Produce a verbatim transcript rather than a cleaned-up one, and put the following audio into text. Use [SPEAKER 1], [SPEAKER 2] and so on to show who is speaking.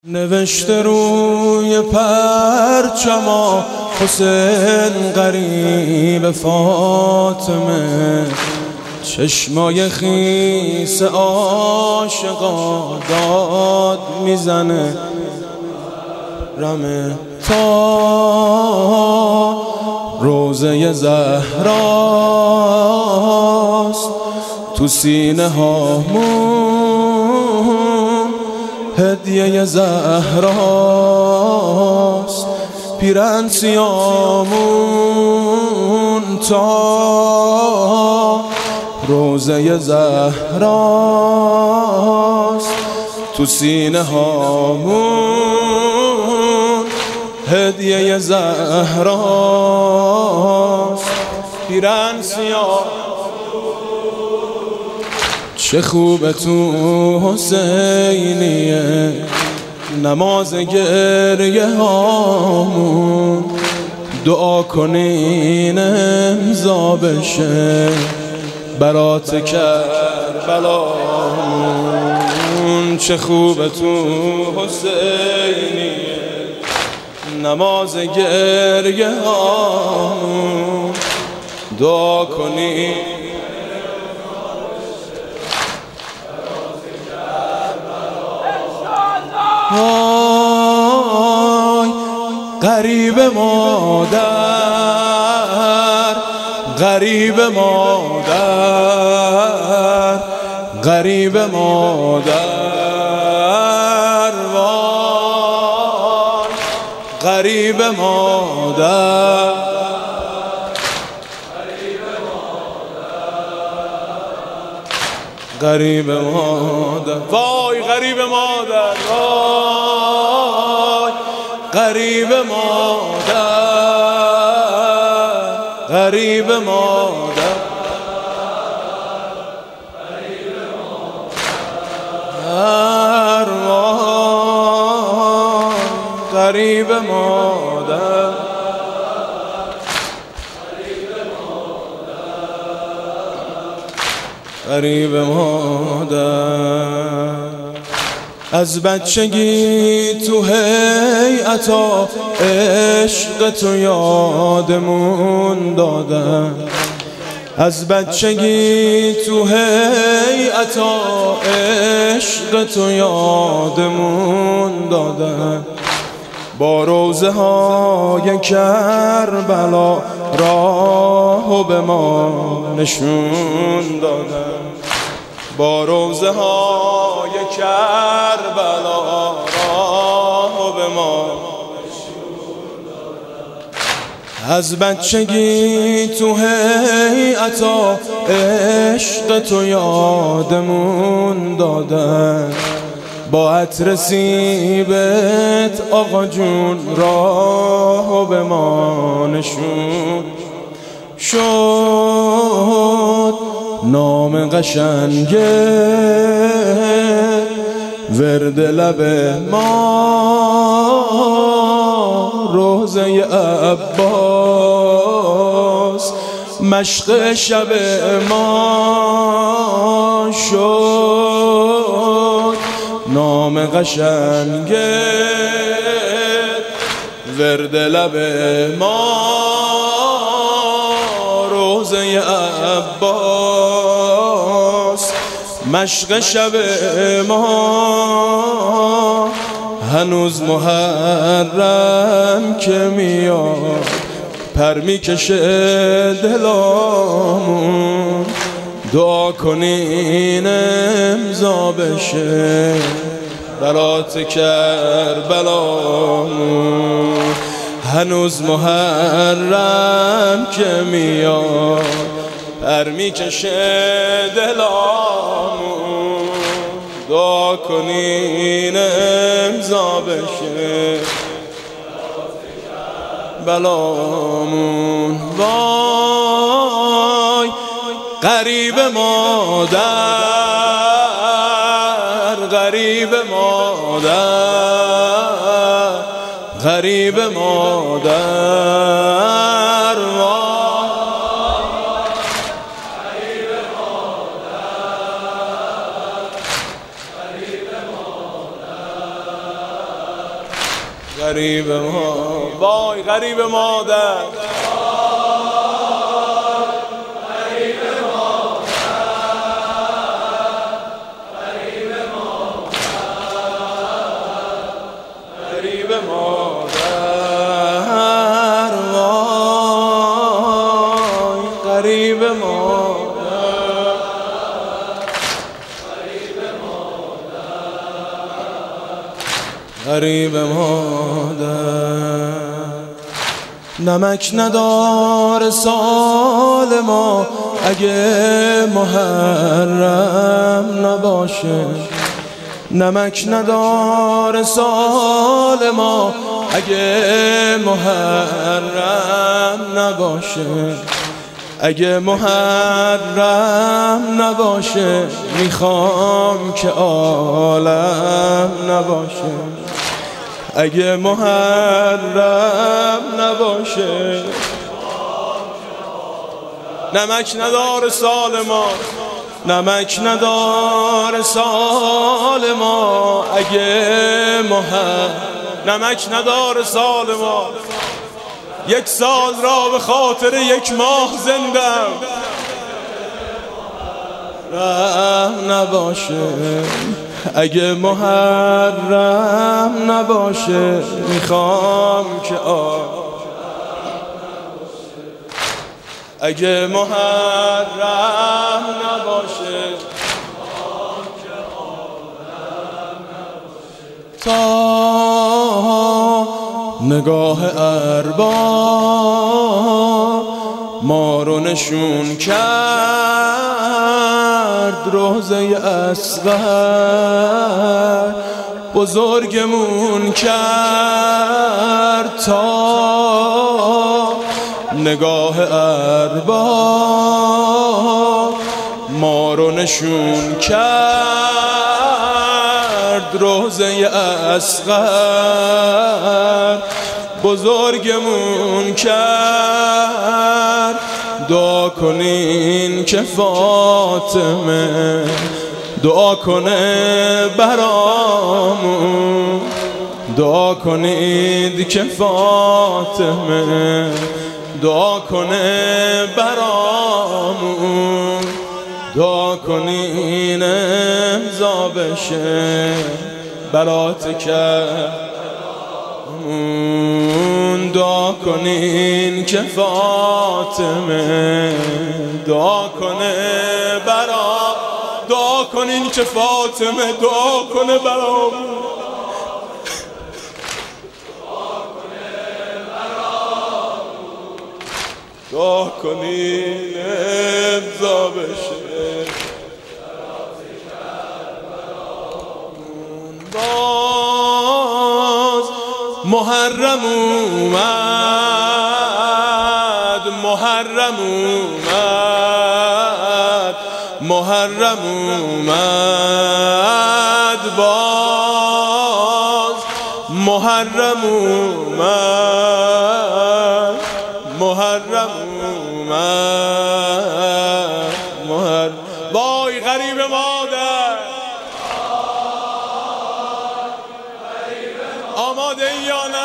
[SPEAKER 1] نوشته روی پرچما حسین غریب فاطمه، چشمای خیس عاشقا داد میزنه رمه تا روزه زهراست تو سینه هامون هدیه زهراست، پیرن سیامون تا روزه زهراست تو سینه هامون هدیه زهراست، پیرن سیامون. چه خوبه تو حسینیه نماز گریه هامون، دعا کنین امضا بشه برات کربلامون. چه خوبه تو حسینیه نماز گریه هامون، دعا کنین آی غریب مادر، غریب مادر، غریب مادر، وای غریب مادر، غریب مادر، وای غریب مادر، وای غریب مادر، غریب مادر، غریب مادر، غریب مادر. از بچگی تو هیئتا عشق تو یادمون دادن، از بچگی تو هیئتا عشق تو یادمون دادن، با روزه های کربلا راهو به ما نشون دادن، با روزه های کربلا راهو به ما نشون دادن. از بچگی تو هیئتا عشق تو یادمون دادن، با عطر سیبت آقا جون راهو به ما نشون شد. نام قشنگه ورد لب ما، روزه عباس مشق شب ما شد. نام قشنگه ورد لب ما، روزه عباس مشق شب ما. هنوز محرم که میاد پر میکشه دلامون، دعا کنین امضا بشه برات کربلامون. هنوز محرم که میاد پر میکشه دلامون، دعا کنین امضا بشه بلامون. وای غریب مادر، غریب مادر، غریب مادر، غریب مادر، غریب مادر. غریب ما، وای غریب مادر، غریب مادر، وای غریب مادر، غریب مادر. نمک ندار سال ما اگه محرم نباشه، نمک ندار سال ما اگه محرم نباشه، اگه محرم نباشه میخوام که عالم نباشه، اگه محرم نباشه. نمک ندار سال ما، نمک ندار سال ما اگه محرم، نمک ندار سال ما. یک سال را به خاطر یک ماه زندم رحم نباشه، اگه محرم نباشه میخوام که آه، اگه محرم نباشه تا نگاه ارباب ما رو نشون کرد، روضه اصغر بزرگمون کرد، تا نگاه ارباب ما رو نشون کرد، روضه اصغر بزرگمون کرد. دعا کنین که فاطمه دعا کنه برامون، دعا کنید که فاطمه دعا کنه برامون، دعا کنین امضا بشه برات کرمون، دعا کنین که فاطمه دعا کنه برا، دعا کنین که فاطمه دعا کنه برامون، دعا کنین امضا بشه. باز محرم اومد، محرم اومد، محرم اومد، باز محرم اومد، محرم اومد، محرم. وای غریب مادر، آماده ای یا نه؟